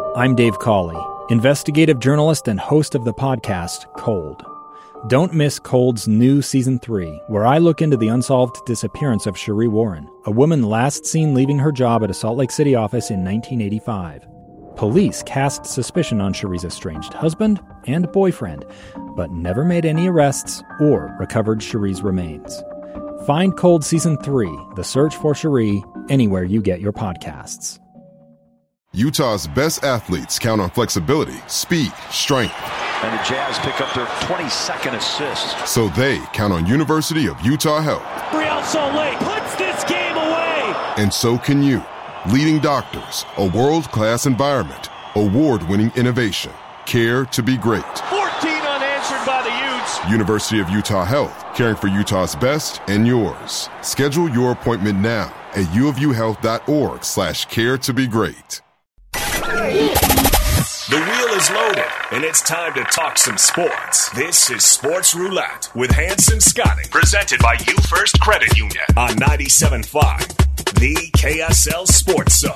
I'm Dave Cawley, investigative journalist and host of the podcast Cold. Don't miss Cold's new Season 3, where I look into the unsolved disappearance of Cherie Warren, a woman last seen leaving her job at a Salt Lake City office in 1985. Police cast suspicion on Cherie's estranged husband and boyfriend, but never made any arrests or recovered Cherie's remains. Find Cold Season 3, The Search for Cherie, anywhere you get your podcasts. Utah's best athletes count on flexibility, speed, strength. And the Jazz pick up their 22nd assist. So they count on University of Utah Health. Real Salt Lake puts this game away. And so can you. Leading doctors, a world-class environment, award-winning innovation, care to be great. 14 unanswered by the Utes. University of Utah Health, caring for Utah's best and yours. Schedule your appointment now at uofuhealth.org/care to be great. The wheel is loaded, and it's time to talk some sports. This is Sports Roulette with Hanson Scotting, presented by You First Credit Union on 97.5, the KSL Sports Zone.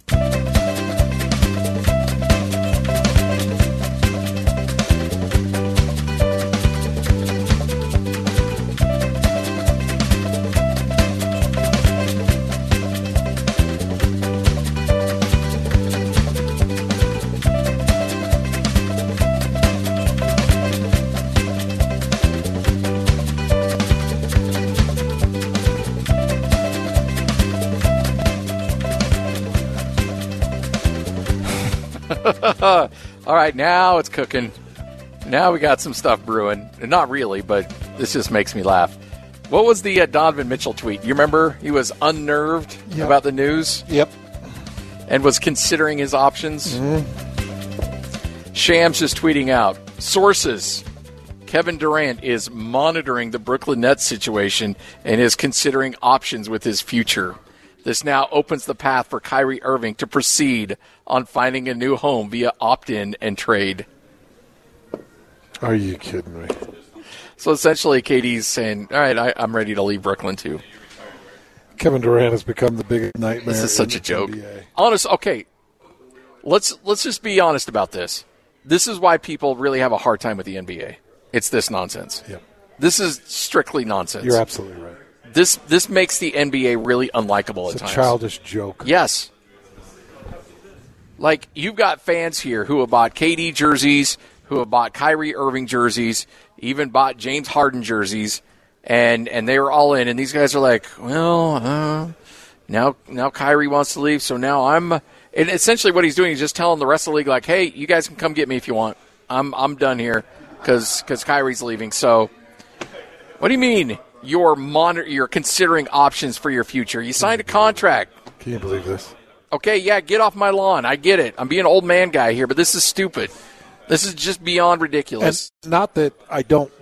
All right, now it's cooking. Now we got some stuff brewing. Not really, but this just makes me laugh. What was the Donovan Mitchell tweet? You remember? He was unnerved about the news? Yep. And was considering his options? Mm-hmm. Shams is tweeting out, sources, Kevin Durant is monitoring the Brooklyn Nets situation and is considering options with his future. This now opens the path for Kyrie Irving to proceed on finding a new home via opt-in and trade. Are you kidding me? So essentially, KD's saying, all right, I'm ready to leave Brooklyn too. Kevin Durant has become the biggest nightmare. This is such a joke. NBA. Okay, let's just be honest about this. This is why people really have a hard time with the NBA. It's this nonsense. Yep. This is strictly nonsense. You're absolutely right. This makes the NBA really unlikable it's at times. It's a childish joke. Yes. Like, you've got fans here who have bought KD jerseys, who have bought Kyrie Irving jerseys, even bought James Harden jerseys, and they were all in. And these guys are like, well, now Kyrie wants to leave, so now I'm – and essentially what he's doing is just telling the rest of the league, like, hey, you guys can come get me if you want. I'm done here because Kyrie's leaving. So what do you mean? You're considering options for your future. You signed a contract. Can you believe this? Okay, yeah, get off my lawn. I get it. I'm being an old man guy here, but this is stupid. This is just beyond ridiculous. And not that I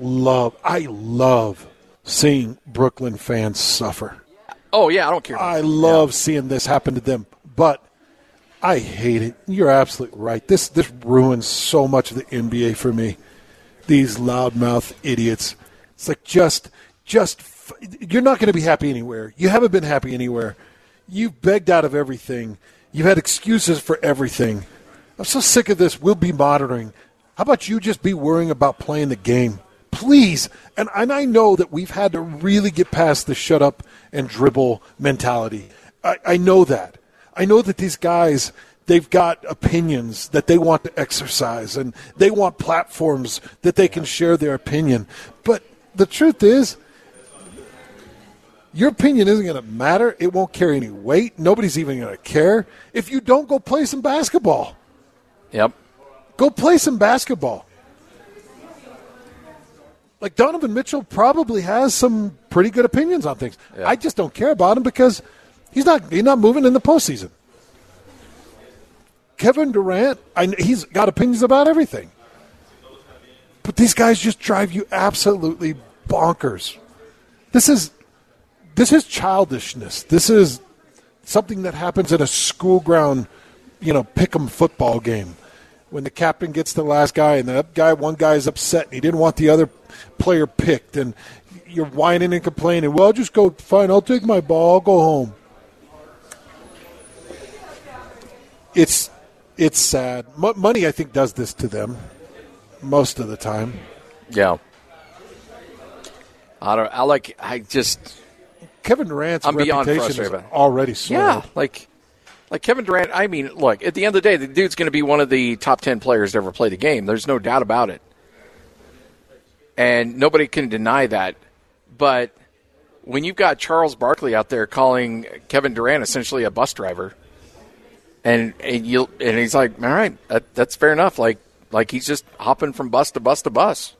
love seeing Brooklyn fans suffer. Oh, yeah, I don't care. I love seeing this happen to them, but I hate it. You're absolutely right. This ruins so much of the NBA for me. These loudmouth idiots. It's like just you're not going to be happy anywhere. You haven't been happy anywhere. You've begged out of everything. You've had excuses for everything. I'm so sick of this. We'll be monitoring. How about you just be worrying about playing the game? Please. And I know that we've had to really get past the shut up and dribble mentality. I know that. I know that these guys, they've got opinions that they want to exercise, and they want platforms that they can share their opinion. But the truth is, your opinion isn't going to matter. It won't carry any weight. Nobody's even going to care if you don't go play some basketball. Yep. Go play some basketball. Like, Donovan Mitchell probably has some pretty good opinions on things. Yeah. I just don't care about him because he's not moving in the postseason. Kevin Durant, he's got opinions about everything. But these guys just drive you absolutely bonkers. This is childishness. This is something that happens at a school ground, pick'em football game. When the captain gets the last guy and one guy is upset and he didn't want the other player picked, and you're whining and complaining, well, just go, fine, I'll take my ball, I'll go home. It's It's sad. Money, I think, does this to them most of the time. Yeah. Kevin Durant's I'm beyond reputation frustrated is about it. already soiled. Yeah, like Kevin Durant, I mean, look, at the end of the day, the dude's going to be one of the top 10 players to ever play the game. There's no doubt about it. And nobody can deny that. But when you've got Charles Barkley out there calling Kevin Durant essentially a bus driver, and he's like, all right, that's fair enough. Like he's just hopping from bus to bus to bus.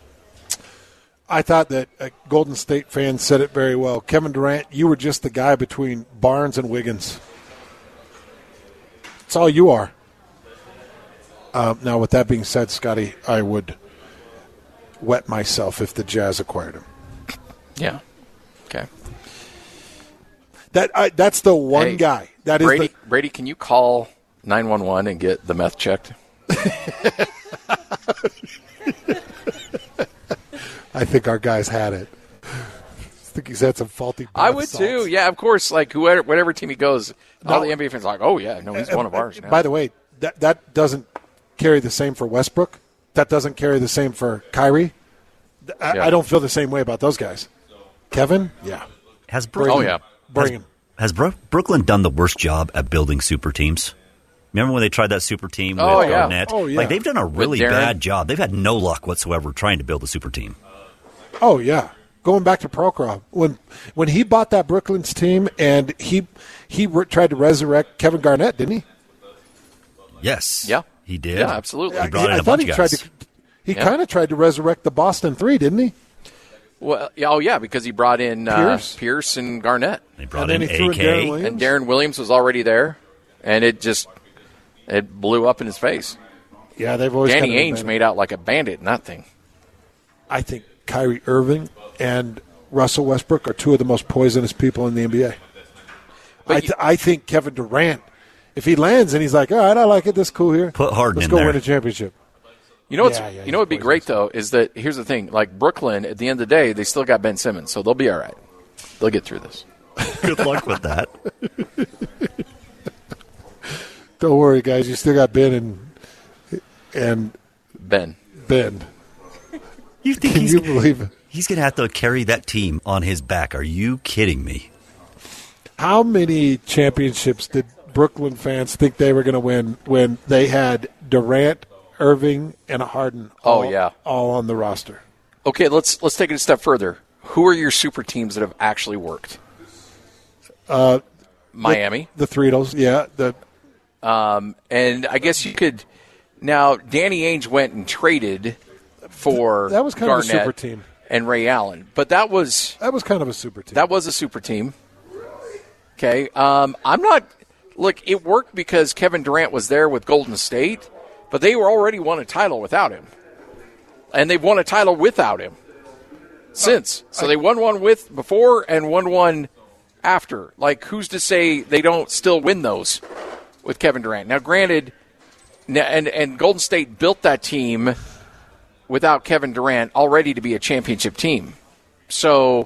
I thought that a Golden State fan said it very well. Kevin Durant, you were just the guy between Barnes and Wiggins. That's all you are. Now, with that being said, Scotty, I would wet myself if the Jazz acquired him. Yeah. Okay. That's the one guy. That Brady, is Brady, can you call 911 and get the meth checked? I think our guys had it. I think he's had some faulty bath I would salts. too. Yeah, of course. Like whatever team he goes, all the NBA fans are like, oh yeah, no, he's one of ours now. By the way, that doesn't carry the same for Westbrook. That doesn't carry the same for Kyrie. I don't feel the same way about those guys. Kevin, yeah. Has Brooklyn, Bring him. Has Brooklyn done the worst job at building super teams? Remember when they tried that super team with Garnett? Oh, yeah. Like, they've done a really Darren. bad job. They've had no luck whatsoever trying to build a super team. Oh, yeah. Going back to Prokhorov, when he bought that Brooklyn's team and he tried to resurrect Kevin Garnett, didn't he? Yes. Yeah. He did. Yeah, absolutely. He brought in I a thought bunch he of tried guys. to. He kind of tried to resurrect the Boston Three, didn't he? Well, yeah, because he brought in Pierce and Garnett. They brought And in then he threw in Darren AK. Williams. And Darren Williams was already there, and it blew up in his face. Yeah, they've always. Danny kind of Ainge made out like a bandit in that thing. I think Kyrie Irving and Russell Westbrook are two of the most poisonous people in the NBA. I think Kevin Durant, if he lands and he's like, all right, I like it, this is cool here. Put Harden Let's in go there. win a championship. You know what's Yeah, you know what'd be great though is that here's the thing, like Brooklyn at the end of the day they still got Ben Simmons, so they'll be all right. They'll get through this. Good luck with that. Don't worry, guys. You still got Ben and Ben. You think Can you believe it? he's going to have to carry that team on his back? Are you kidding me? How many championships did Brooklyn fans think they were going to win when they had Durant, Irving, and Harden all on the roster? Okay, let's take it a step further. Who are your super teams that have actually worked? Miami. The Threedles, yeah. And I guess you could now Danny Ainge went and traded for that was kind Garnett of a super team. and Ray Allen. But that was kind of a super team. That was a super team. Okay. I'm not – look, it worked because Kevin Durant was there with Golden State, but they were already won a title without him. And they've won a title without him since. So they won one with before and won one after. Like, who's to say they don't still win those with Kevin Durant? Now, granted, and Golden State built that team without Kevin Durant already to be a championship team. So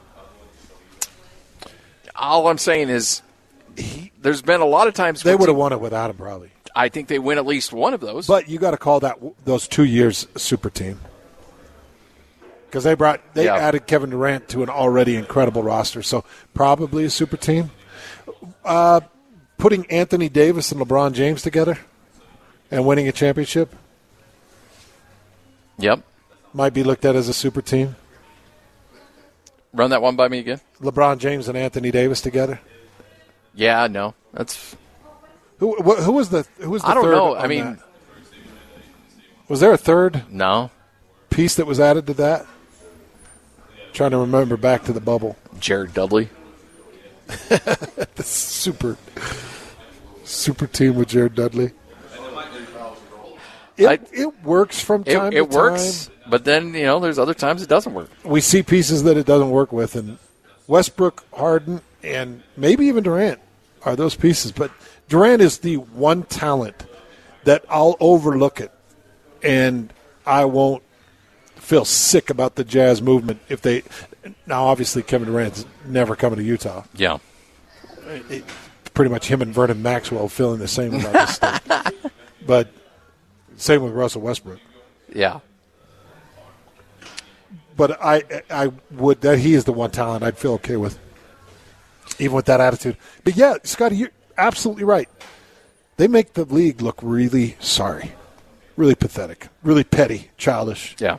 all I'm saying is there's been a lot of times they would have won it without him, probably. I think they win at least one of those. But you got to call those 2 years a super team because they added Kevin Durant to an already incredible roster, so probably a super team. Putting Anthony Davis and LeBron James together and winning a championship, yep, might be looked at as a super team. Run that one by me again. LeBron James and Anthony Davis together. Yeah, no, that's. Who was the I don't third know. on I mean, that? Was there a third no piece that was added to that? Trying to remember back to the bubble. Jared Dudley. The super team with Jared Dudley. It works from time to time. It works, but then there's other times it doesn't work. We see pieces that it doesn't work with, and Westbrook, Harden, and maybe even Durant are those pieces. But Durant is the one talent that I'll overlook it, and I won't feel sick about the Jazz movement if they. Now, obviously, Kevin Durant's never coming to Utah. Yeah. pretty much him and Vernon Maxwell feeling the same about this state. But same with Russell Westbrook. Yeah. But I would that he is the one talent I'd feel okay with, even with that attitude. But yeah, Scotty, you're absolutely right. They make the league look really sorry, really pathetic, really petty, childish. Yeah.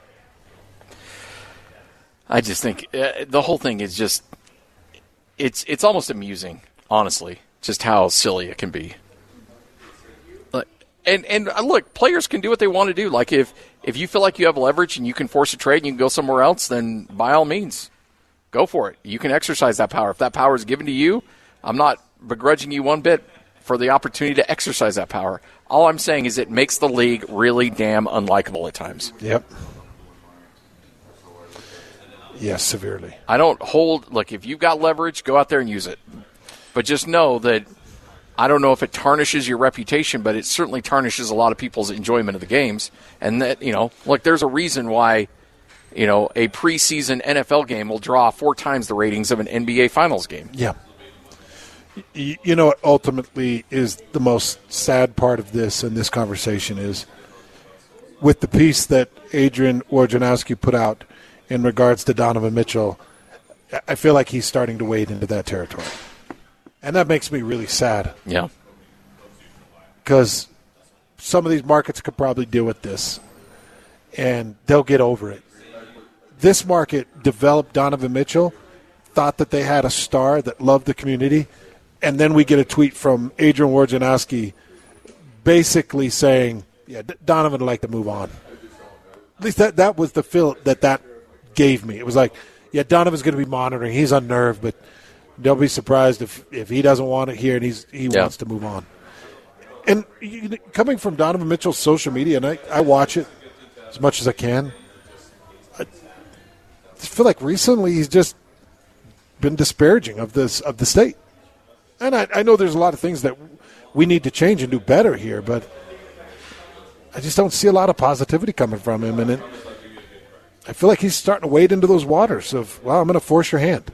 I just think the whole thing is just it's almost amusing, honestly, just how silly it can be. And look, players can do what they want to do. Like if you feel like you have leverage and you can force a trade and you can go somewhere else, then by all means, go for it. You can exercise that power. If that power is given to you, I'm not begrudging you one bit for the opportunity to exercise that power. All I'm saying is it makes the league really damn unlikable at times. Yep. Yes, severely. I don't look, if you've got leverage, go out there and use it. But just know that I don't know if it tarnishes your reputation, but it certainly tarnishes a lot of people's enjoyment of the games. And that, look, there's a reason why, a preseason NFL game will draw 4 times the ratings of an NBA Finals game. Yeah. You know what ultimately is the most sad part of this and this conversation is with the piece that Adrian Wojnarowski put out in regards to Donovan Mitchell, I feel like he's starting to wade into that territory. And that makes me really sad. Yeah. Because some of these markets could probably deal with this, and they'll get over it. This market developed Donovan Mitchell, thought that they had a star that loved the community, and then we get a tweet from Adrian Wojnarowski basically saying, yeah, Donovan would like to move on. At least that was the feel that gave me. It was like, yeah, Donovan's going to be monitoring. He's unnerved, but don't be surprised if he doesn't want it here and he wants to move on. And coming from Donovan Mitchell's social media, and I watch it as much as I can, I feel like recently he's just been disparaging of the state. And I know there's a lot of things that we need to change and do better here, but I just don't see a lot of positivity coming from him. And I feel like he's starting to wade into those waters of, well, I'm going to force your hand.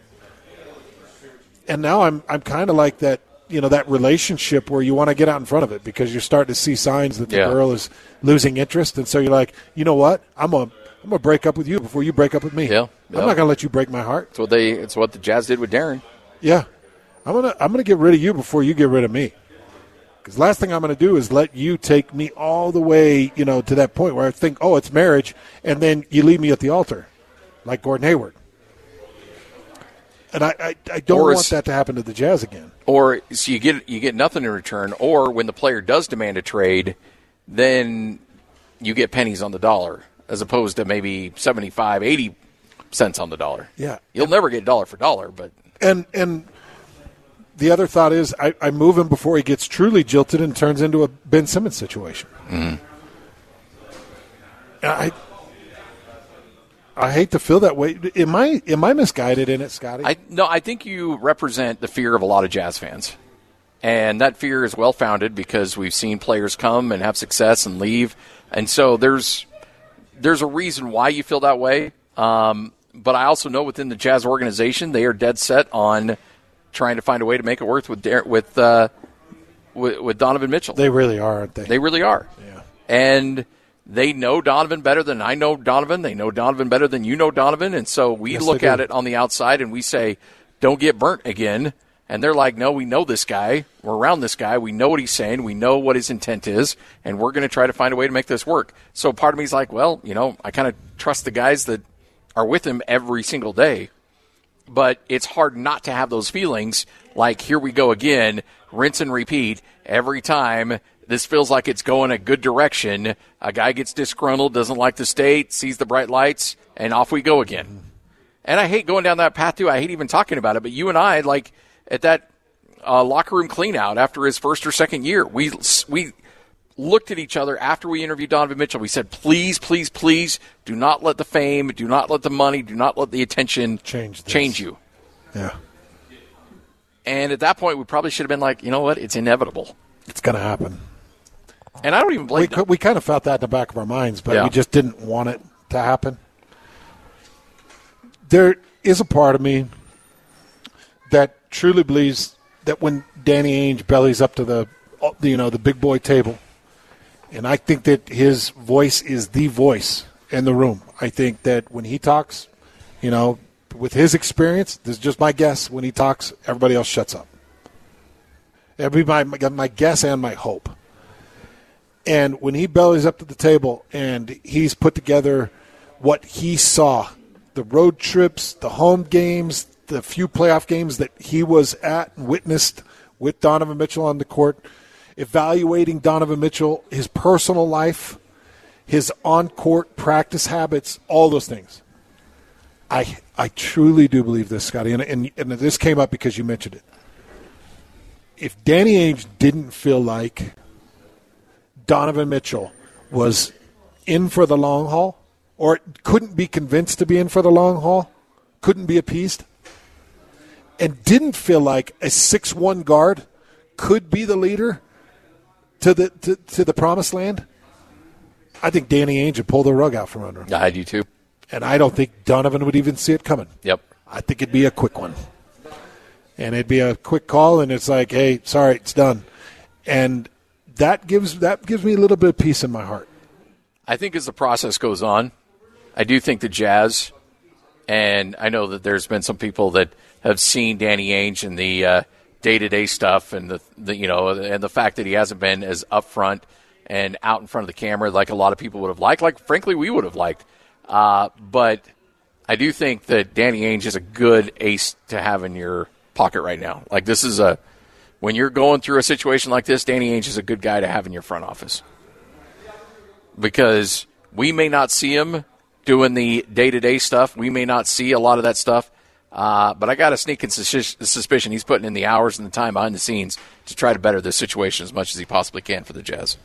And now I'm kind of like that, that relationship where you want to get out in front of it because you're starting to see signs that the girl is losing interest. And so you're like, you know what? I'm going to break up with you before you break up with me. Yeah. I'm not going to let you break my heart. It's what the Jazz did with Darren. Yeah. I'm gonna get rid of you before you get rid of me. Because last thing I'm going to do is let you take me all the way, to that point where I think, oh, it's marriage, and then you leave me at the altar, like Gordon Hayward. And I don't want that to happen to the Jazz again. Or so you get nothing in return, or when the player does demand a trade, then you get pennies on the dollar as opposed to maybe 75, 80 cents on the dollar. Yeah. You'll never get dollar for dollar, but and the other thought is I move him before he gets truly jilted and turns into a Ben Simmons situation. Mm-hmm. I hate to feel that way. Am I misguided in it, Scotty? I think you represent the fear of a lot of Jazz fans. And that fear is well-founded because we've seen players come and have success and leave. And so there's a reason why you feel that way. But I also know within the Jazz organization, they are dead set on trying to find a way to make it work with Donovan Mitchell. They really are, aren't they? They really are. Yeah. And they know Donovan better than I know Donovan. They know Donovan better than you know Donovan. And so we look at it on the outside and we say, don't get burnt again. And they're like, no, we know this guy. We're around this guy. We know what he's saying. We know what his intent is. And we're going to try to find a way to make this work. So part of me is like, well, I kind of trust the guys that are with him every single day. But it's hard not to have those feelings like, here we go again, rinse and repeat every time. This feels like it's going a good direction. A guy gets disgruntled, doesn't like the state, sees the bright lights, and off we go again. And I hate going down that path, too. I hate even talking about it. But you and I, like, at that locker room clean-out after his first or second year, we looked at each other after we interviewed Donovan Mitchell. We said, please, please, please, do not let the fame, do not let the money, do not let the attention change you. Yeah. And at that point, we probably should have been like, you know what, it's inevitable. It's going to happen. And I don't even blame them. We kind of felt that in the back of our minds, but we just didn't want it to happen. There is a part of me that truly believes that when Danny Ainge bellies up to the big boy table, and I think that his voice is the voice in the room. I think that when he talks, with his experience, this is just my guess, when he talks, everybody else shuts up. That'd be my guess and my hope. And when he bellies up to the table and he's put together what he saw, the road trips, the home games, the few playoff games that he was at and witnessed with Donovan Mitchell on the court, evaluating Donovan Mitchell, his personal life, his on-court practice habits, all those things. I truly do believe this, Scotty, and this came up because you mentioned it. If Danny Ainge didn't feel like Donovan Mitchell was in for the long haul, or couldn't be convinced to be in for the long haul, couldn't be appeased, and didn't feel like a 6'1" guard could be the leader to the promised land, I think Danny Ainge would pull the rug out from under him. I do too. And I don't think Donovan would even see it coming. Yep. I think it'd be a quick one. And it'd be a quick call, and it's like, hey, sorry, it's done. And that gives me a little bit of peace in my heart. I think as the process goes on, I do think the Jazz, and I know that there's been some people that have seen Danny Ainge and the day-to-day stuff, and the fact that he hasn't been as upfront and out in front of the camera like a lot of people would have liked, like frankly we would have liked. But I do think that Danny Ainge is a good ace to have in your pocket right now. Like this is when you're going through a situation like this, Danny Ainge is a good guy to have in your front office. Because we may not see him doing the day-to-day stuff. We may not see a lot of that stuff. But I got a sneaking suspicion he's putting in the hours and the time behind the scenes to try to better this situation as much as he possibly can for the Jazz.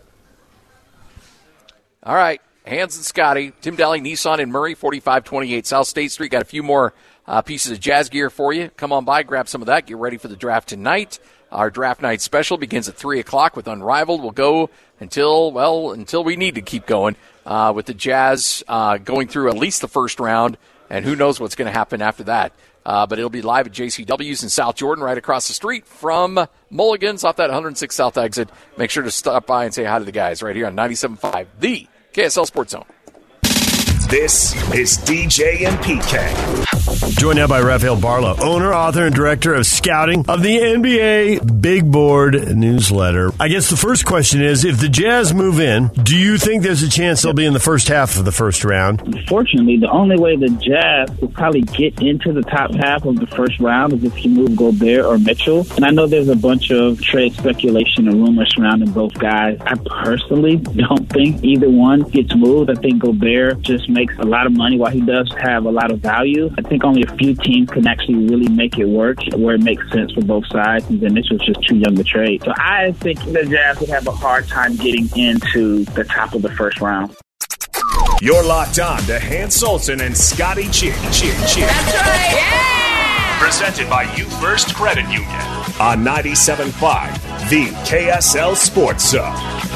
All right, Hans and Scotty, Tim Daly, Nissan in Murray, 4528 South State Street. Got a few more pieces of Jazz gear for you. Come on by, grab some of that. Get ready for the draft tonight. Our draft night special begins at 3 o'clock with Unrivaled. We'll go until we need to keep going with the Jazz going through at least the first round, and who knows what's going to happen after that. But it'll be live at JCW's in South Jordan, right across the street from Mulligan's off that 106 South exit. Make sure to stop by and say hi to the guys right here on 97.5, the KSL Sports Zone. This is DJ and PK. Joined now by Rafael Barlow, owner, author, and director of scouting of the NBA Big Board newsletter. I guess the first question is, if the Jazz move in, do you think there's a chance they'll be in the first half of the first round? Unfortunately, the only way the Jazz will probably get into the top half of the first round is if you move Gobert or Mitchell. And I know there's a bunch of trade speculation and rumors surrounding both guys. I personally don't think either one gets moved. I think Gobert just makes a lot of money while he does have a lot of value. I think only a few teams can actually really make it work where it makes sense for both sides, and then Mitchell's just too young to trade. So I think the Jazz would have a hard time getting into the top of the first round. You're locked on to Hans Sultan and Scotty Chick. That's right, yeah! Presented by You First Credit Union on 97.5, the KSL Sports Zone.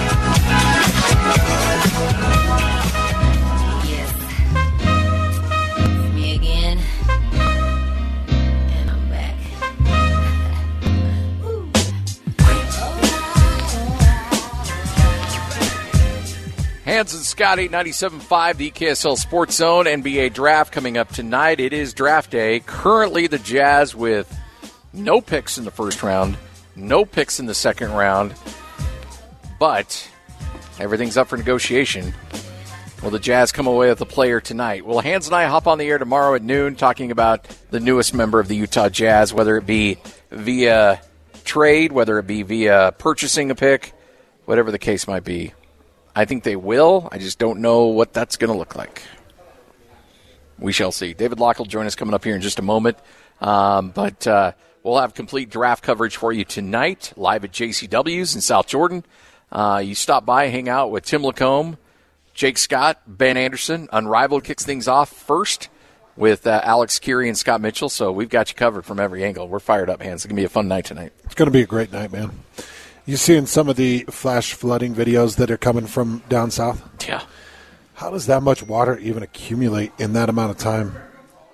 Hans and Scotty, 97.5, the KSL Sports Zone, NBA Draft coming up tonight. It is draft day. Currently, the Jazz with no picks in the first round, no picks in the second round, but everything's up for negotiation. Will the Jazz come away with a player tonight? Well, Hans and I hop on the air tomorrow at noon talking about the newest member of the Utah Jazz, whether it be via trade, whether it be via purchasing a pick, whatever the case might be. I think they will. I just don't know what that's going to look like. We shall see. David Locke will join us coming up here in just a moment. But we'll have complete draft coverage for you tonight, live at JCW's in South Jordan. You stop by, hang out with Tim Lacombe, Jake Scott, Ben Anderson. Unrivaled kicks things off first with Alex Curie and Scott Mitchell. So we've got you covered from every angle. We're fired up, Hans. It's going to be a fun night tonight. It's going to be a great night, man. You seeing some of the flash flooding videos that are coming from down south? Yeah. How does that much water even accumulate in that amount of time?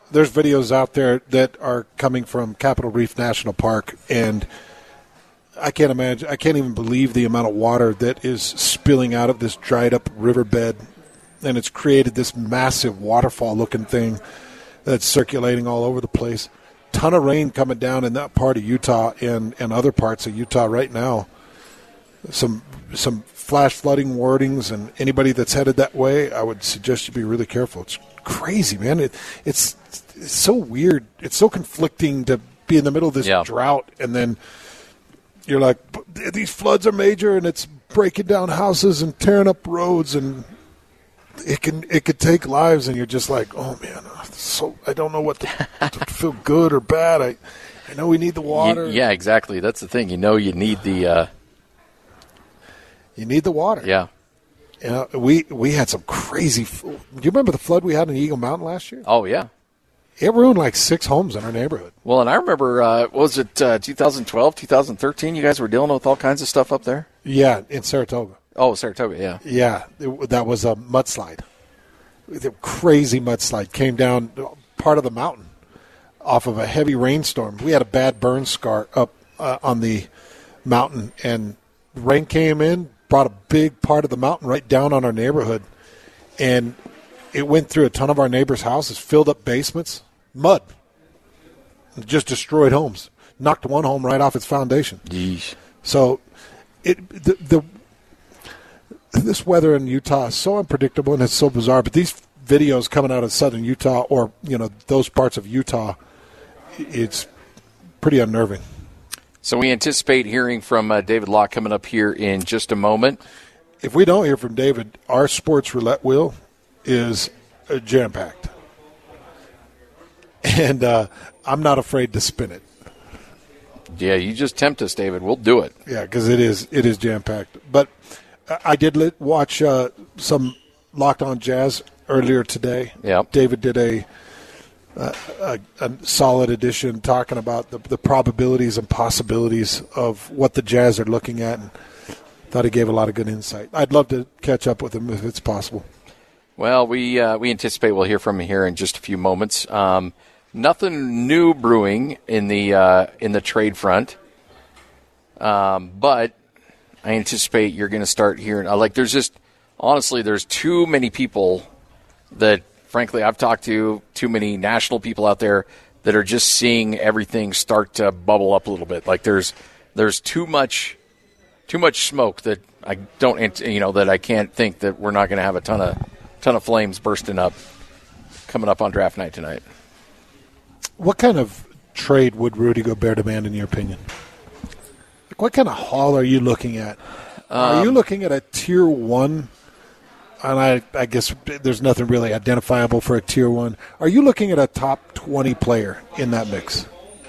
there's videos out there that are coming from Capitol Reef National Park, and I can't even believe the amount of water that is spilling out of this dried up riverbed, and it's created this massive waterfall-looking thing that's circulating all over the place. Ton of rain coming down in that part of Utah and other parts of Utah right now. Some flash flooding warnings, and anybody that's headed that way, I would suggest you be really careful. It's crazy, man. It's so weird. It's so conflicting to be in the middle of this drought, and then you're like, these floods are major, and it's breaking down houses and tearing up roads, and it could take lives, and you're just like, oh man, so I don't know what to feel good or bad. I know we need the water. Yeah, exactly. That's the thing. You need the. You need the water. Yeah. We had some crazy. Do you remember the flood we had in Eagle Mountain last year? Oh yeah. It ruined like 6 homes in our neighborhood. Well, and I remember, was it 2012, 2013? You guys were dealing with all kinds of stuff up there? Yeah, in Saratoga. Oh, Saratoga, yeah. Yeah, that was a mudslide. The crazy mudslide came down part of the mountain off of a heavy rainstorm. We had a bad burn scar up on the mountain, and rain came in, brought a big part of the mountain right down on our neighborhood, and it went through a ton of our neighbors' houses, filled up basements. Mud. Just destroyed homes. Knocked one home right off its foundation. Yeesh. So this weather in Utah is so unpredictable and it's so bizarre, but these videos coming out of southern Utah or, those parts of Utah, it's pretty unnerving. So we anticipate hearing from David Locke coming up here in just a moment. If we don't hear from David, our sports roulette wheel is jam-packed. And I'm not afraid to spin it. Yeah, you just tempt us, David. We'll do it. Yeah, because it is jam-packed. But I did watch some Locked On Jazz earlier today. Yeah. David did a solid edition talking about the probabilities and possibilities of what the Jazz are looking at, and thought he gave a lot of good insight. I'd love to catch up with him if it's possible. Well, we anticipate we'll hear from him here in just a few moments. Nothing new brewing in the trade front, but I anticipate you're going to start hearing. There's too many people that, frankly, I've talked to too many national people out there that are just seeing everything start to bubble up a little bit. Like there's too much smoke that I don't, that I can't think that we're not going to have a ton of flames bursting up coming up on draft night tonight. What kind of trade would Rudy Gobert demand, in your opinion? Like, what kind of haul are you looking at? Are you looking at a tier 1? And I guess there's nothing really identifiable for a tier 1. Are you looking at a top 20 player in that mix?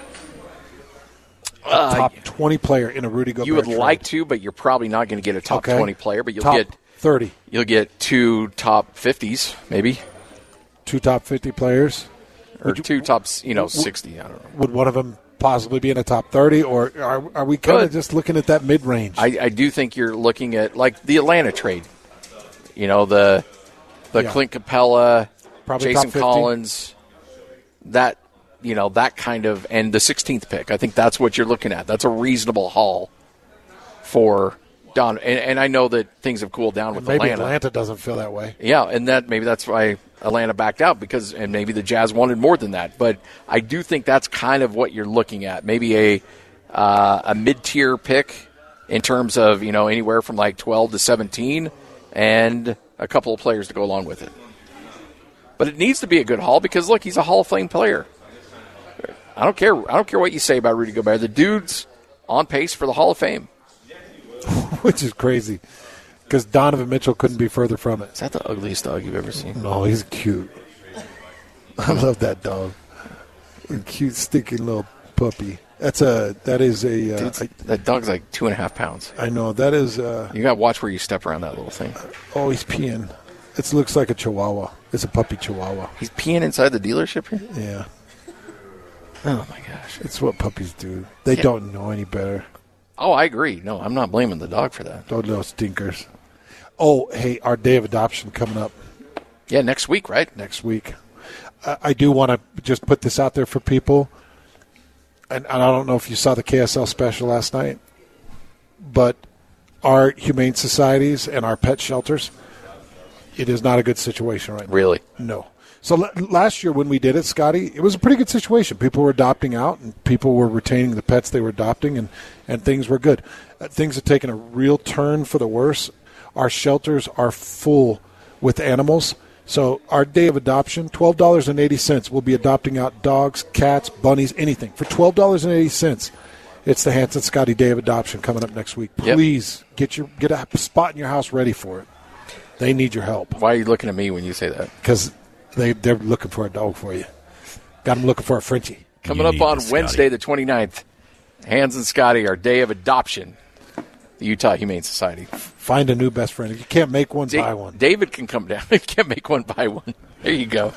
Top 20 player in a Rudy Gobert You would trade. like to, but you're probably not going to get a top 20 player. But you'll top get 30. You'll get 2 top 50s, maybe. 2 top 50 players? Or 2 top, 60, I don't know. Would one of them possibly be in a top 30, or are we kind of just looking at that mid-range? I do think you're looking at, like, the Atlanta trade. The Clint Capella, Probably Jason top 50. Collins, that kind of, and the 16th pick. I think that's what you're looking at. That's a reasonable haul for Don. And I know that things have cooled down with maybe Atlanta. Atlanta doesn't feel that way. Yeah, and maybe that's why Atlanta backed out, and maybe the Jazz wanted more than that. But I do think that's kind of what you're looking at. Maybe a mid-tier pick in terms of, anywhere from like 12 to 17 and a couple of players to go along with it. But it needs to be a good haul because, look, he's a Hall of Fame player. I don't care what you say about Rudy Gobert. The dude's on pace for the Hall of Fame. Which is crazy because Donovan Mitchell couldn't be further from it. Is that the ugliest dog you've ever seen? No, he's cute. I love that dog. A cute, stinking little puppy. That dog's like 2.5 pounds. I know. That is. You got to watch where you step around that little thing. Oh, he's peeing. It looks like a chihuahua. It's a puppy chihuahua. He's peeing inside the dealership here? Yeah. Oh, my gosh. It's what puppies do. They don't know any better. Oh, I agree. No, I'm not blaming the dog for that. Those little stinkers. Oh, hey, our day of adoption coming up. Yeah, next week, right? Next week. I do want to just put this out there for people. And I don't know if you saw the KSL special last night, but our humane societies and our pet shelters, it is not a good situation right now. Really? No. So last year when we did it, Scotty, it was a pretty good situation. People were adopting out, and people were retaining the pets they were adopting, and things were good. Things have taken a real turn for the worse. Our shelters are full with animals. So our day of adoption, $12.80. We'll be adopting out dogs, cats, bunnies, anything for $12.80. It's the Hans and Scotty Day of Adoption coming up next week. Please get a spot in your house ready for it. They need your help. Why are you looking at me when you say that? Because they're looking for a dog for you. Got them looking for a Frenchie. Coming up on Wednesday, the 29th, Hans and Scotty, our Day of Adoption, the Utah Humane Society. Find a new best friend. If you can't make one, buy one. David can come down. If you can't make one, buy one. There you go.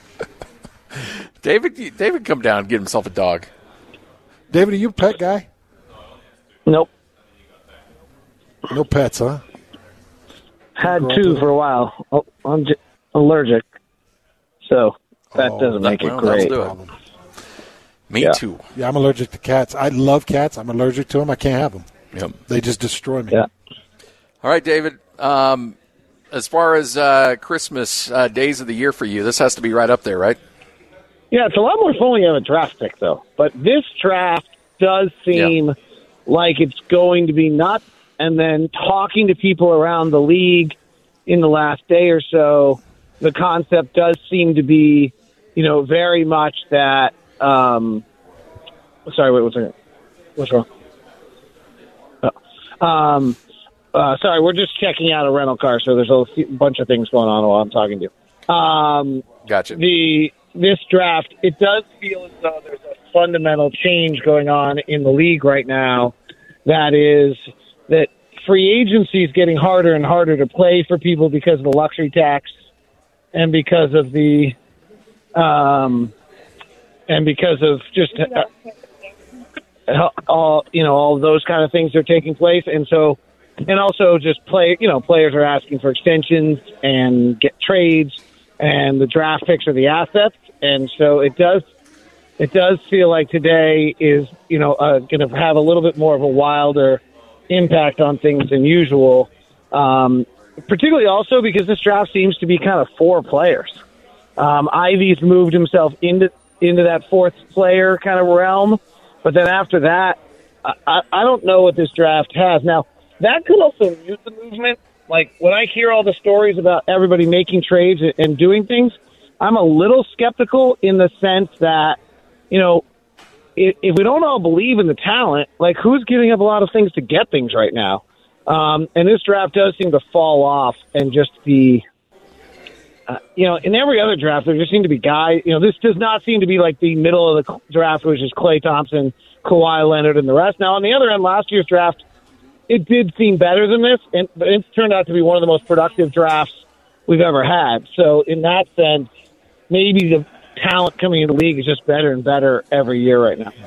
David come down and get himself a dog. David, are you a pet guy? Nope. No pets, huh? Had two for a while. Oh, I'm allergic, so that doesn't make it great. Me too. Yeah, I'm allergic to cats. I love cats. I'm allergic to them. I can't have them. Yep. They just destroy me. Yeah. All right, David. As far as Christmas days of the year for you, this has to be right up there, right? Yeah, it's a lot more fun when you have a draft pick, though. But this draft does seem like it's going to be nuts. And then talking to people around the league in the last day or so, the concept does seem to be, very much that. Sorry, wait 1 second. What's wrong? Sorry, we're just checking out a rental car, so there's a bunch of things going on while I'm talking to you. Gotcha. This draft, it does feel as though there's a fundamental change going on in the league right now. That is that free agency is getting harder and harder to play for people because of the luxury tax and because of the just all of those kind of things are taking place, and also just players are asking for extensions and get trades, and the draft picks are the assets, and so it does feel like today is going to have a little bit more of a wilder impact on things than usual, particularly also because this draft seems to be kind of four players. Ivy's moved himself into that fourth player kind of realm, but then after that, I don't know what this draft has. Now, that could also mute the movement. Like, when I hear all the stories about everybody making trades and doing things, I'm a little skeptical in the sense that, if we don't all believe in the talent, like, who's giving up a lot of things to get things right now? And this draft does seem to fall off and just be, in every other draft, there just seem to be guys, this does not seem to be like the middle of the draft, which is Klay Thompson, Kawhi Leonard, and the rest. Now, on the other end, last year's draft, it did seem better than this, but it's turned out to be one of the most productive drafts we've ever had. So in that sense, maybe the talent coming into the league is just better and better every year right now.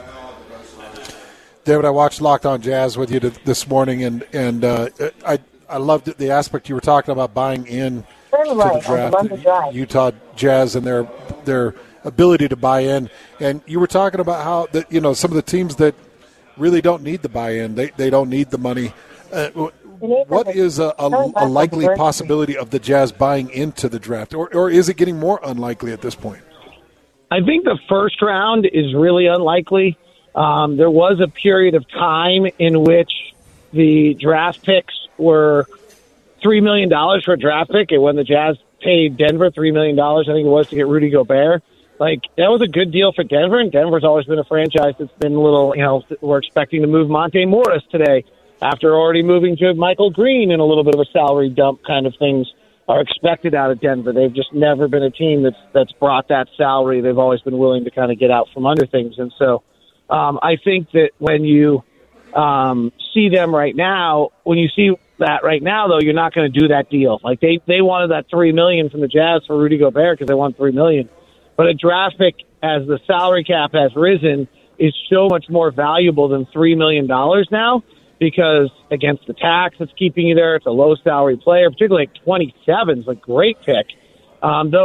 David, I watched Locked On Jazz with you this morning, and I loved the aspect you were talking about buying in to the draft, Utah Jazz and their ability to buy in. And you were talking about how some of the teams that really don't need the buy-in, they don't need the money. What is a likely possibility of the Jazz buying into the draft, or is it getting more unlikely at this point? I think the first round is really unlikely. There was a period of time in which the draft picks were $3 million for a draft pick, and when the Jazz paid Denver $3 million, I think it was, to get Rudy Gobert. Like, that was a good deal for Denver, and Denver's always been a franchise that's been a little, we're expecting to move Monte Morris today after already moving to Michael Green, and a little bit of a salary dump kind of things are expected out of Denver. They've just never been a team that's brought that salary. They've always been willing to kind of get out from under things. And so I think that when you see them right now, when you see that right now, though, you're not going to do that deal. Like, they wanted that $3 million from the Jazz for Rudy Gobert because they won $3 million. But a draft pick, as the salary cap has risen, is so much more valuable than $3 million now, because against the tax that's keeping you there, it's a low salary player, particularly like 27 is a great pick. Though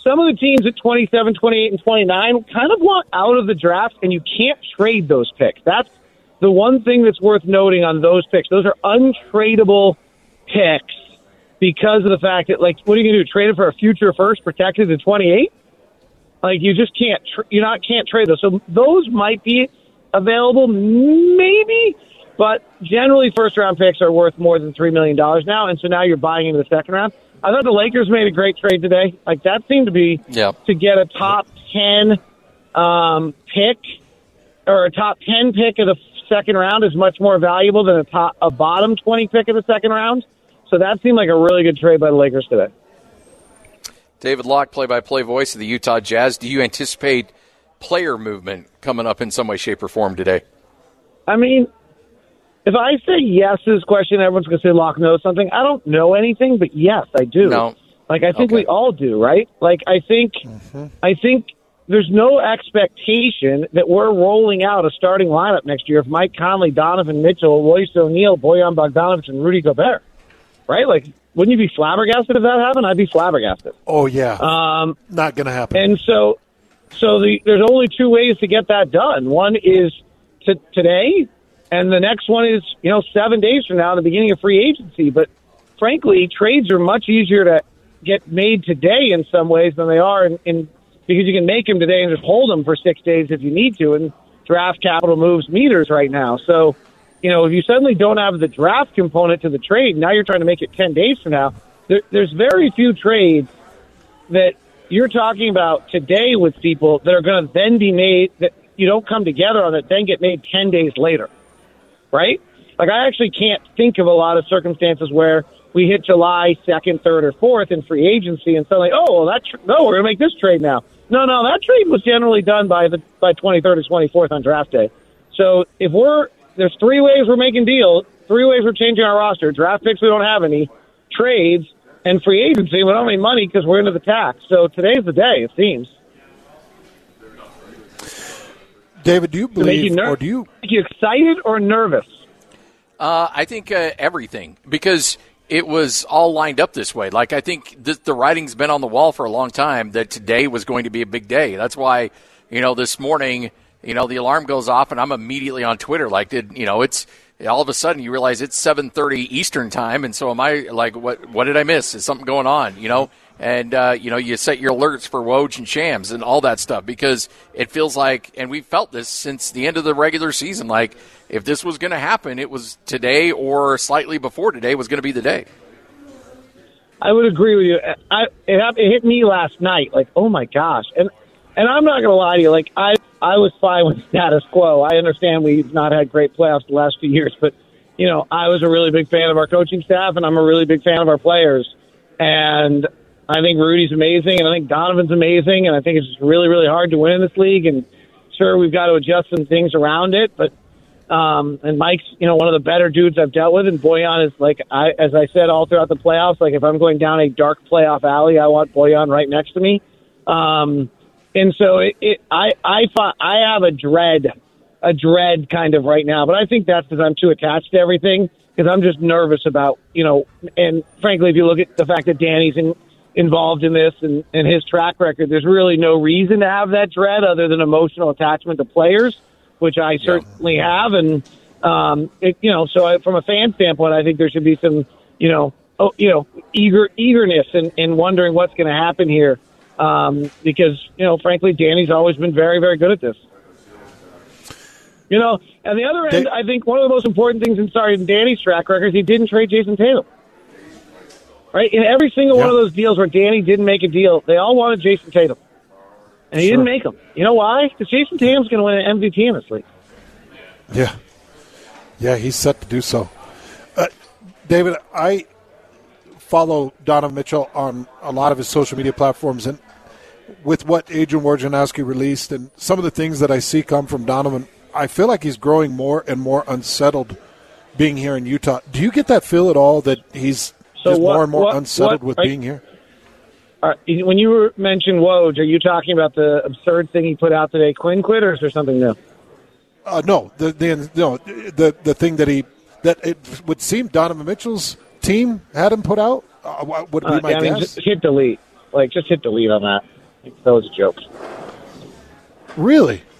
some of the teams at 27, 28, and 29 kind of want out of the draft, and you can't trade those picks. That's the one thing that's worth noting on those picks. Those are untradeable picks because of the fact that, like, what are you going to do? Trade it for a future first protected to 28? Like, you just can't. Can't trade those. So those might be available, maybe, but generally first-round picks are worth more than $3 million now, and so now you're buying into the second round. I thought the Lakers made a great trade today. Like, that seemed to be to get a top 10 pick or a top 10 pick of the second round is much more valuable than a bottom 20 pick of the second round. So that seemed like a really good trade by the Lakers today. David Locke, play-by-play voice of the Utah Jazz. Do you anticipate player movement coming up in some way, shape, or form today? I mean, if I say yes to this question, everyone's going to say Locke knows something. I don't know anything, but yes, I do. No. Like, I think we all do, right? Like, I think there's no expectation that we're rolling out a starting lineup next year of Mike Conley, Donovan Mitchell, Royce O'Neal, Bojan Bogdanovic, and Rudy Gobert, right? Like, wouldn't you be flabbergasted if that happened? I'd be flabbergasted. Oh, yeah. Not going to happen. And so there's only two ways to get that done. One is today, and the next one is, 7 days from now, the beginning of free agency. But frankly, trades are much easier to get made today in some ways than they are because you can make them today and just hold them for 6 days if you need to, and draft capital moves meters right now. So, if you suddenly don't have the draft component to the trade, now you're trying to make it 10 days from now. There's very few trades that you're talking about today with people that are going to then be made that you don't come together on that then get made 10 days later, right? Like, I actually can't think of a lot of circumstances where we hit July 2nd, 3rd, or 4th in free agency and suddenly, we're going to make this trade now. No, that trade was generally done by 23rd or 24th on draft day. So there's 3 ways we're making deals, 3 ways we're changing our roster: draft picks, we don't have any; trades, and free agency, we don't have any money because we're into the tax. So today's the day, it seems. David, do you believe, or do you make you excited or nervous? I think everything, because it was all lined up this way. Like, I think the writing's been on the wall for a long time that today was going to be a big day. That's why, this morning, the alarm goes off and I'm immediately on Twitter. Like, it's all of a sudden you realize it's 7:30 Eastern time, and so am I. Like, what did I miss? Is something going on? And you set your alerts for Woj and Shams and all that stuff, because it feels like, and we've felt this since the end of the regular season, like, if this was going to happen, it was today or slightly before today was going to be the day. I would agree with you. It hit me last night. Like, oh my gosh, and I'm not going to lie to you. Like, I was fine with status quo. I understand we've not had great playoffs the last few years, but I was a really big fan of our coaching staff, and I'm a really big fan of our players. And I think Rudy's amazing, and I think Donovan's amazing, and I think it's just really, really hard to win in this league. And sure, we've got to adjust some things around it, but and Mike's one of the better dudes I've dealt with, and Bojan is, like, as I said all throughout the playoffs, like, if I'm going down a dark playoff alley, I want Bojan right next to me. And so I have a dread kind of right now, but I think that's because I'm too attached to everything, because I'm just nervous about, and frankly, if you look at the fact that Danny's involved in this and his track record, there's really no reason to have that dread other than emotional attachment to players, which I certainly have. And, so from a fan standpoint, I think there should be some, eagerness in wondering what's going to happen here. Because, frankly, Danny's always been very, very good at this. On the other end, I think one of the most important things in Danny's track record is he didn't trade Jason Tatum. Right? In every single one of those deals where Danny didn't make a deal, they all wanted Jason Tatum. And he didn't make them. You know why? Because Jason Tatum's going to win an MVP in this league. Yeah. Yeah, he's set to do so. David, I follow Donovan Mitchell on a lot of his social media platforms, and with what Adrian Wojnarowski released and some of the things that I see come from Donovan, I feel like he's growing more and more unsettled being here in Utah. Do you get that feel at all that he's more and more unsettled with being here? When you mentioned Woj, are you talking about the absurd thing he put out today, Quinn quit, or is there something new? No, the thing that it would seem Donovan Mitchell's team had him put out would be my guess. Just hit delete. Like, just hit delete on that. That was a joke. Really?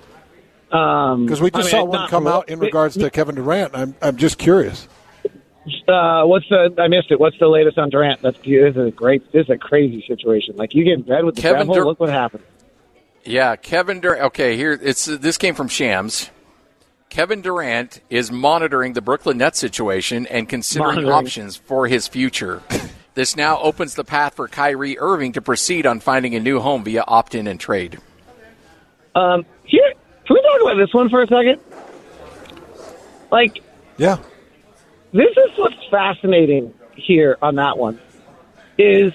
Because we just saw one come out in regards to Kevin Durant. I'm just curious. I missed it. What's the latest on Durant? This is a crazy situation. Like, you get in bed with the devil, look what happened. Yeah, Kevin Durant. Okay, this came from Shams. Kevin Durant is monitoring the Brooklyn Nets situation and considering options for his future. This now opens the path for Kyrie Irving to proceed on finding a new home via opt-in and trade. Can we talk about this one for a second? Like, yeah, this is what's fascinating here on that one. Is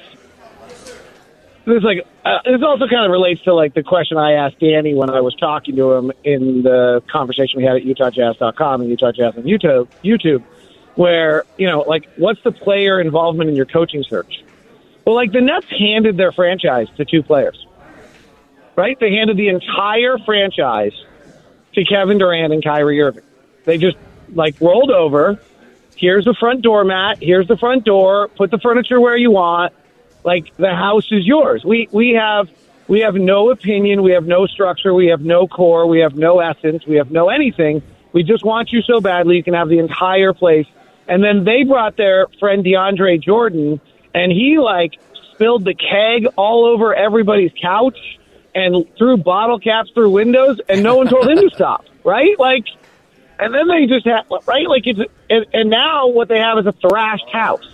there's like this also kind of relates to like the question I asked Danny when I was talking to him in the conversation we had at UtahJazz.com and Utah Jazz on YouTube, where, you know, like, what's the player involvement in your coaching search? Well, like, the Nets handed their franchise to two players, right? They handed the entire franchise to Kevin Durant and Kyrie Irving. They just, like, rolled over. Here's the front doormat. Here's the front door. Put the furniture where you want. Like, the house is yours. We have no opinion. We have no structure. We have no core. We have no essence. We have no anything. We just want you so badly you can have the entire place. And then they brought their friend DeAndre Jordan, and he, like, spilled the keg all over everybody's couch and threw bottle caps through windows, and no one told him to stop, right? Like, and then they just have, right? Like, and now what they have is a thrashed house.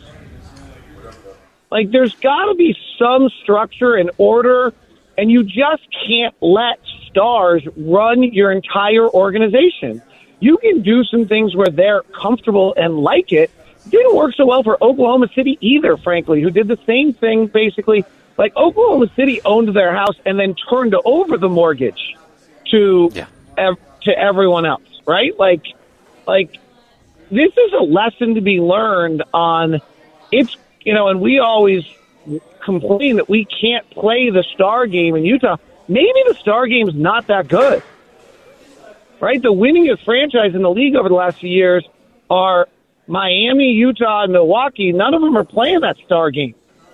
Like, there's got to be some structure and order, and you just can't let stars run your entire organization. You can do some things where they're comfortable and like it. It didn't work so well for Oklahoma City either, frankly, who did the same thing, basically. Like, Oklahoma City owned their house and then turned over the mortgage to everyone else, right? Like this is a lesson to be learned on. It's, you know, and we always complain that we can't play the star game in Utah. Maybe the star game's not that good, right? The winningest franchise in the league over the last few years are Miami, Utah, and Milwaukee. None of them are playing that star game.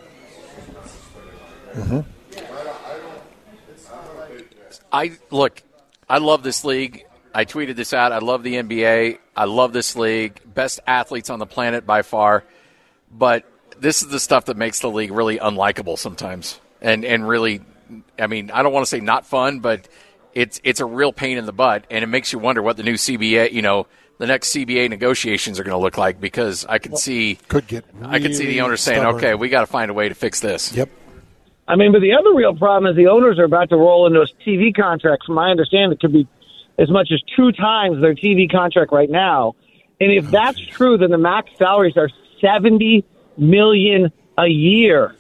Mm-hmm. I love this league. I tweeted this out. I love the NBA. I love this league. Best athletes on the planet by far. But this is the stuff that makes the league really unlikable sometimes. And really, I mean, I don't want to say not fun, but it's a real pain in the butt. And it makes you wonder what the new CBA, you know, the next CBA negotiations are going to look like, because I can see the owners saying, okay, we got to find a way to fix this. Yep. I mean, but the other real problem is the owners are about to roll into a TV contract. From my understanding, it could be as much as 2 times their TV contract right now. And if that's true, then the max salaries are $70 million a year.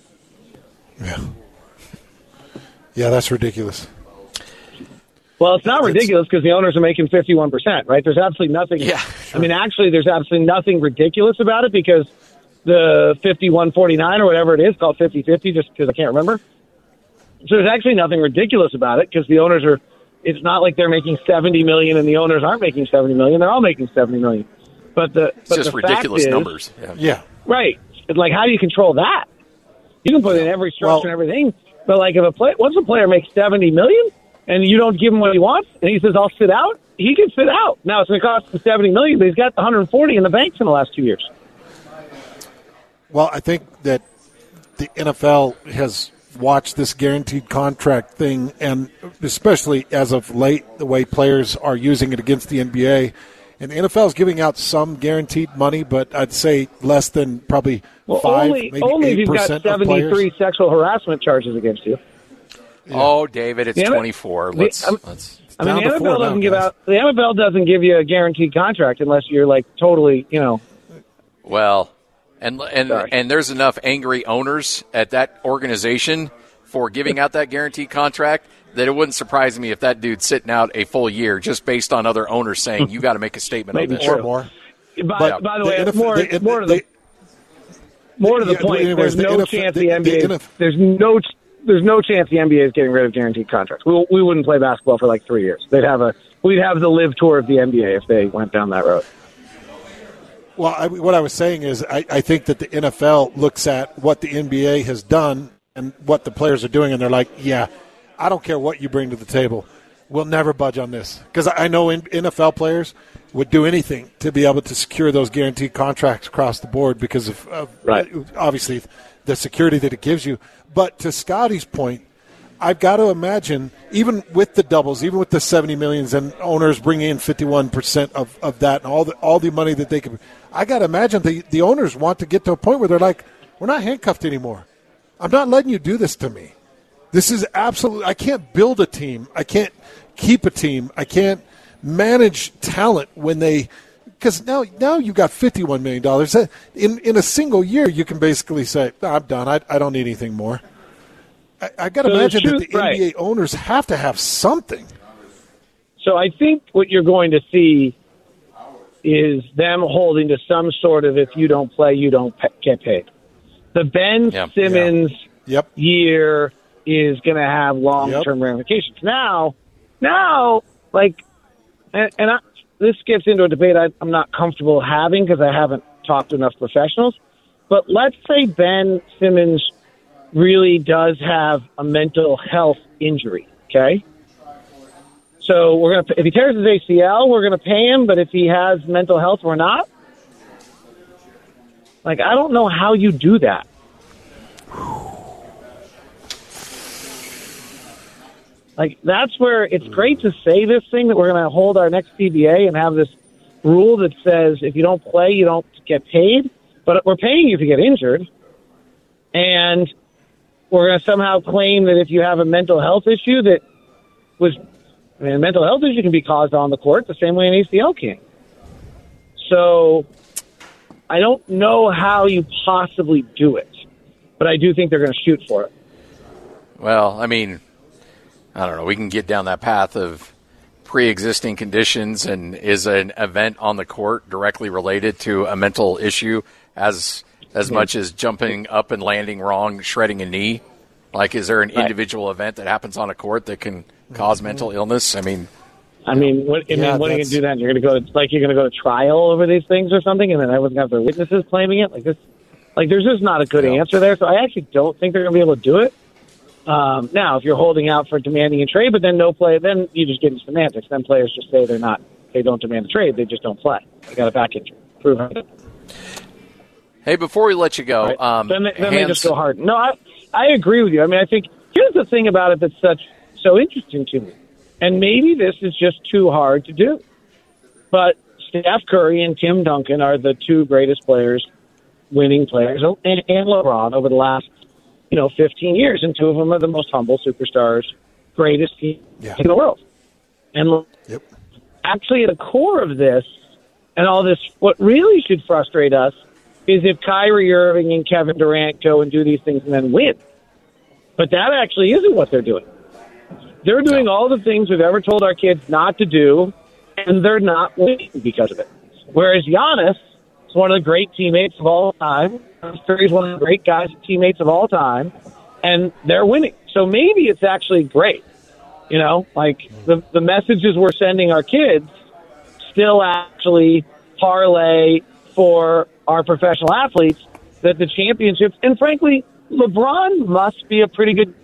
Yeah, that's ridiculous. Well, it's not ridiculous because the owners are making 51%, right? There's absolutely nothing. Yeah, sure. I mean, actually, there's absolutely nothing ridiculous about it, because the 51-49 or whatever it is, called 50-50, just because I can't remember. So there's actually nothing ridiculous about it, because the owners are. It's not like they're making $70 million and the owners aren't making $70 million. They're all making $70 million. It's just ridiculous numbers. Yeah. Right. It's like, how do you control that? You can put in every structure and everything, but like, once a player makes $70 million and you don't give him what he wants, and he says, "I'll sit out," he can sit out. Now it's going to cost him $70 million, but he's got $140 in the banks in the last 2 years. Well, I think that the NFL has watched this guaranteed contract thing, and especially as of late, the way players are using it against the NBA. And the NFL is giving out some guaranteed money, but I'd say less than probably 5, maybe 8% only if you've got 73 sexual harassment charges against you. Yeah. Oh, David, it's 24. The NFL doesn't give out. The NFL doesn't give you a guaranteed contract unless you're like totally, you know. Well, and there's enough angry owners at that organization for giving out that guaranteed contract that it wouldn't surprise me if that dude's sitting out a full year just based on other owners saying you got to make a statement on this. Or more. By the way, more to the point. There's no chance the NBA. There's no chance the NBA is getting rid of guaranteed contracts. We wouldn't play basketball for like 3 years. We'd have the live tour of the NBA if they went down that road. Well, what I was saying is I think that the NFL looks at what the NBA has done what the players are doing, and they're like, yeah, I don't care what you bring to the table. We'll never budge on this. Because I know NFL players would do anything to be able to secure those guaranteed contracts across the board because of obviously the security that it gives you. But to Scotty's point, I've got to imagine, even with the doubles, even with the $70 million and owners bringing in 51% of that and all the money that they can, I got to imagine the owners want to get to a point where they're like, we're not handcuffed anymore. I'm not letting you do this to me. This is absolutely – I can't build a team. I can't keep a team. I can't manage talent when they – because now you've got $51 million. In a single year, you can basically say, I'm done. I don't need anything more. I got to imagine that the NBA owners have to have something. So I think what you're going to see is them holding to some sort of, if you don't play, you don't get paid. The Ben Simmons year is going to have long-term ramifications. Now, like, this gets into a debate I'm not comfortable having because I haven't talked to enough professionals. But let's say Ben Simmons really does have a mental health injury, okay? So if he tears his ACL, we're going to pay him, but if he has mental health, we're not? Like, I don't know how you do that. Like, that's where it's great to say this thing that we're going to hold our next CBA and have this rule that says if you don't play, you don't get paid. But we're paying you if you get injured. And we're going to somehow claim that if you have a mental health issue that was – a mental health issue can be caused on the court the same way an ACL can. So I don't know how you possibly do it. But I do think they're going to shoot for it. Well, I mean – I don't know. We can get down that path of pre-existing conditions, and is an event on the court directly related to a mental issue as much as jumping up and landing wrong, shredding a knee? Like, is there an individual event that happens on a court that can cause mental illness? I mean, what are you going to do then? You're going to go to trial over these things or something, and then everyone's going to have their witnesses claiming it? Like this, like there's just not a good answer there. So I actually don't think they're going to be able to do it. Now, if you're holding out for demanding a trade, but then no play, then you just get into semantics. Then players just say they don't demand a trade. They just don't play. They got a back injury. Prove it. Hey, before we let you go, right. Then they just go hard. No, I agree with you. I mean, I think here's the thing about it that's so interesting to me, and maybe this is just too hard to do, but Steph Curry and Tim Duncan are the two greatest players, winning players, and LeBron over the last 15 years, and two of them are the most humble superstars, greatest team in the world. And actually, at the core of this and all this, what really should frustrate us is if Kyrie Irving and Kevin Durant go and do these things and then win. But that actually isn't what they're doing. They're doing all the things we've ever told our kids not to do, and they're not winning because of it. Whereas Giannis is one of the great teammates of all time. Curry's one of the great guys, teammates of all time, and they're winning. So maybe it's actually great. Like the messages we're sending our kids still actually parlay for our professional athletes that the championships, and frankly, LeBron must be a pretty good.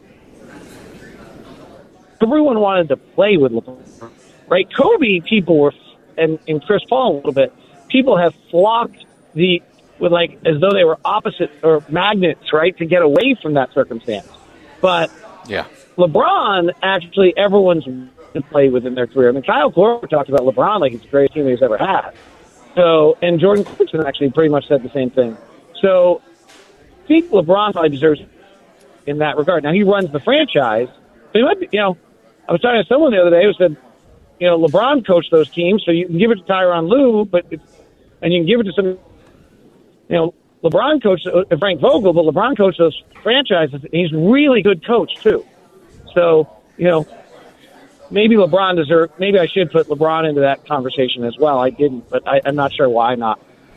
Everyone wanted to play with LeBron, right? Kobe, people were, and Chris Paul a little bit, people have flocked with as though they were opposite or magnets, right, to get away from that circumstance. But LeBron, actually, everyone's to play with in their career. I mean, Kyle Korver talked about LeBron like he's the greatest teammate he's ever had. So, and Jordan Clarkson actually pretty much said the same thing. So, I think LeBron probably deserves in that regard. Now, he runs the franchise. But he might be, I was talking to someone the other day who said, LeBron coached those teams, so you can give it to Tyronn Lue, and you can give it to some. LeBron coached Frank Vogel, but LeBron coached those franchises, and he's a really good coach, too. So, maybe maybe I should put LeBron into that conversation as well. I didn't, but I'm not sure why not.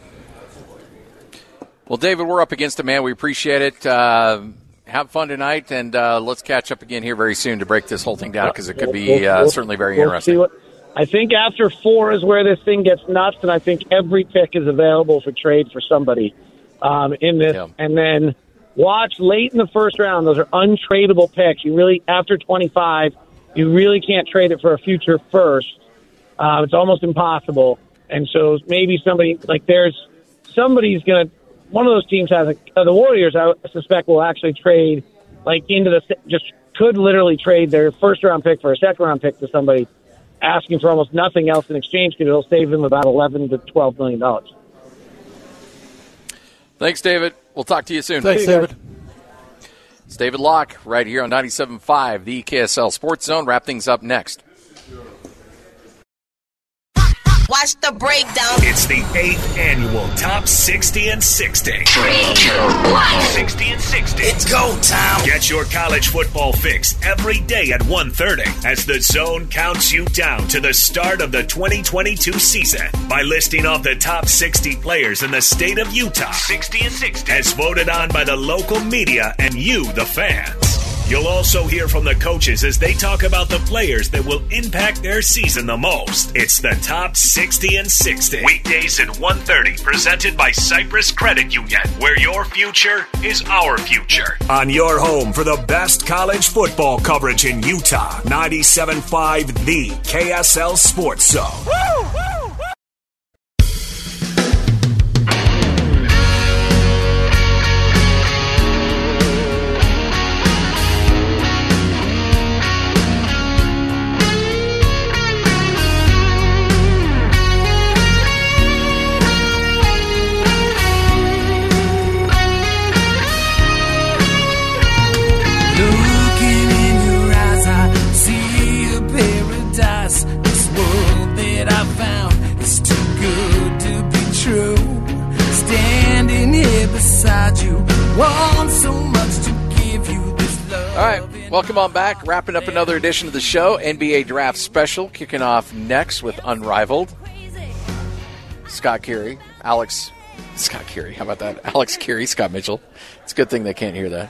Well, David, we're up against it, man. We appreciate it. Have fun tonight, and let's catch up again here very soon to break this whole thing down, because it could be certainly very interesting. I think after 4 is where this thing gets nuts, and I think every pick is available for trade for somebody in this. Yeah. And then watch late in the first round. Those are untradeable picks. You really, after 25, you really can't trade it for a future first. It's almost impossible. And so maybe somebody's going to, one of those teams has the Warriors, I suspect, will actually trade could literally trade their first-round pick for a second-round pick to somebody asking for almost nothing else in exchange because it'll save them about $11 to $12 million. Thanks, David. We'll talk to you soon. Thanks, David. It's David Locke right here on 97.5, the KSL Sports Zone. Wrap things up next. Watch the breakdown. It's the 8th annual Top 60 and 60. 3, 2, 1. 60 and 60. It's go time. Get your college football fix every day at 1:30 as the Zone counts you down to the start of the 2022 season by listing off the top 60 players in the state of Utah. 60 and 60. As voted on by the local media and you, the fans. You'll also hear from the coaches as they talk about the players that will impact their season the most. It's the Top 60 and 60. Weekdays at 1:30, presented by Cyprus Credit Union, where your future is our future. On your home for the best college football coverage in Utah, 97.5, the KSL Sports Zone. Woo, woo, woo. All right, welcome on back. Wrapping up another edition of the show, NBA Draft Special, kicking off next with Unrivaled. Scott Carey, how about that? Alex Carey, Scott Mitchell. It's a good thing they can't hear that.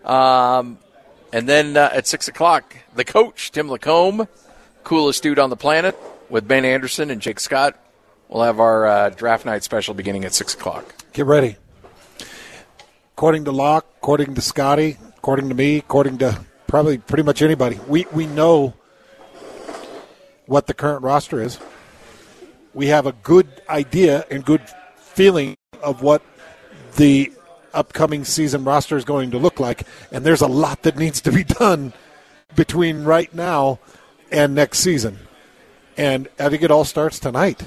And then at 6 o'clock, the coach, Tim Lacombe, coolest dude on the planet, with Ben Anderson and Jake Scott. We'll have our draft night special beginning at 6 o'clock. Get ready. According to Locke, according to Scotty, according to me, according to probably pretty much anybody, we know what the current roster is. We have a good idea and good feeling of what the upcoming season roster is going to look like, and there's a lot that needs to be done between right now and next season. And I think it all starts tonight.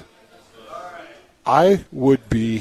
I would be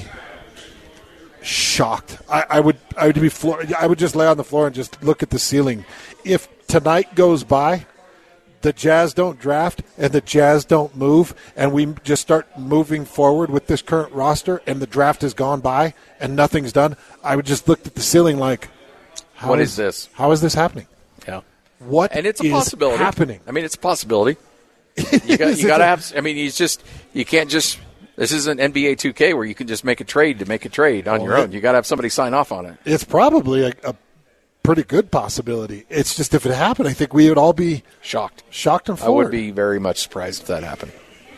shocked. I would be I would just lay on the floor and just look at the ceiling. If tonight goes by, the Jazz don't draft and the Jazz don't move, and we just start moving forward with this current roster, and the draft has gone by and nothing's done, I would just look at the ceiling like, what is this? How is this happening? Yeah. What and it's a possibility. Happening? I mean, it's a possibility. You got to have. I mean, you can't just. This isn't NBA 2K where you can just make a trade to make a trade on your own. You got to have somebody sign off on it. It's probably a pretty good possibility. It's just if it happened, I think we would all be shocked and floored. I would be very much surprised if that happened.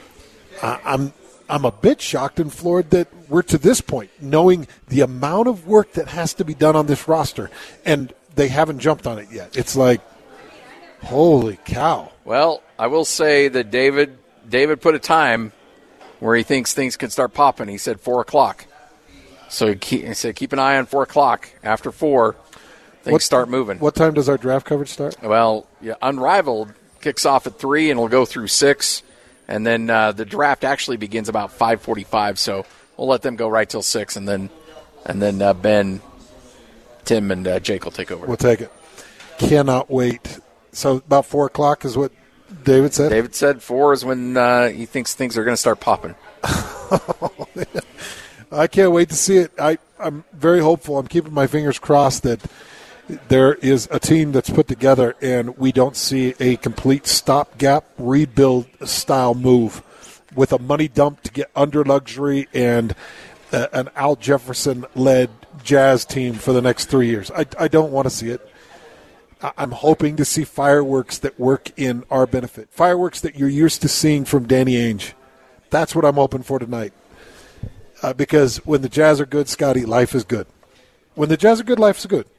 I'm a bit shocked and floored that we're to this point, knowing the amount of work that has to be done on this roster, and they haven't jumped on it yet. It's like, holy cow. Well, I will say that David put a time where he thinks things can start popping. He said 4 o'clock. So he said keep an eye on 4 o'clock. After 4, things start moving. What time does our draft coverage start? Well, Unrivaled kicks off at 3 and will go through 6. And then the draft actually begins about 5:45. So we'll let them go right till 6. And then Ben, Tim, and Jake will take over. We'll take it. Cannot wait. So about 4 o'clock is what David said? David said 4 is when he thinks things are going to start popping. I can't wait to see it. I'm very hopeful. I'm keeping my fingers crossed that there is a team that's put together and we don't see a complete stopgap rebuild style move with a money dump to get under luxury and an Al Jefferson-led Jazz team for the next 3 years. I don't want to see it. I'm hoping to see fireworks that work in our benefit. Fireworks that you're used to seeing from Danny Ainge. That's what I'm hoping for tonight. Because when the Jazz are good, Scotty, life is good. When the Jazz are good, life's good.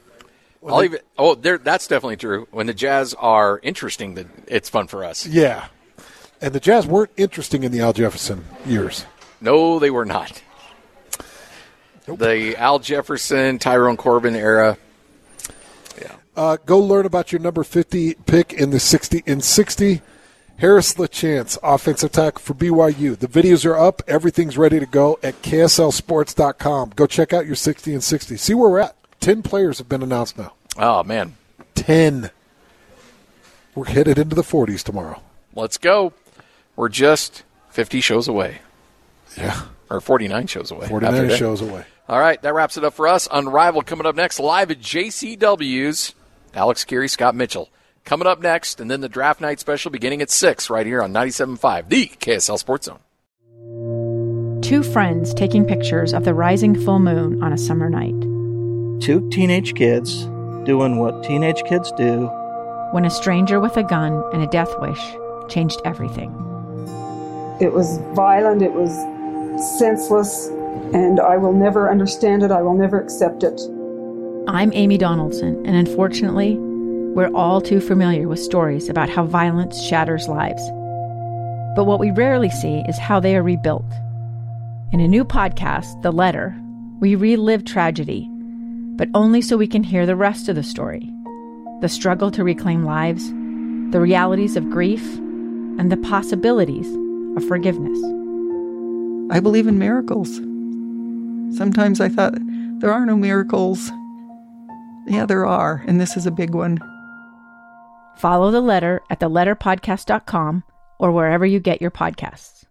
That's definitely true. When the Jazz are interesting, it's fun for us. Yeah. And the Jazz weren't interesting in the Al Jefferson years. No, they were not. Nope. The Al Jefferson, Tyrone Corbin era. Yeah. Go learn about your number 50 pick in the 60. Harris LaChance, offensive tackle for BYU. The videos are up. Everything's ready to go at KSLSports.com. Go check out your 60 and 60. See where we're at. 10 players have been announced now. Oh, man. 10. We're headed into the 40s tomorrow. Let's go. We're just 50 shows away. Yeah. Or 49 shows away. 49 shows away. All right, that wraps it up for us. Unrivaled coming up next, live at JCW's. Alex Carey, Scott Mitchell. Coming up next, and then the draft night special beginning at 6 right here on 97.5, the KSL Sports Zone. Two friends taking pictures of the rising full moon on a summer night. Two teenage kids doing what teenage kids do. When a stranger with a gun and a death wish changed everything. It was violent, it was senseless, and I will never understand it, I will never accept it. I'm Amy Donaldson, and unfortunately, we're all too familiar with stories about how violence shatters lives. But what we rarely see is how they are rebuilt. In a new podcast, The Letter, we relive tragedy, but only so we can hear the rest of the story. The struggle to reclaim lives, the realities of grief, and the possibilities of forgiveness. I believe in miracles. Sometimes I thought, there are no miracles. Yeah, there are, and this is a big one. Follow The Letter at theletterpodcast.com or wherever you get your podcasts.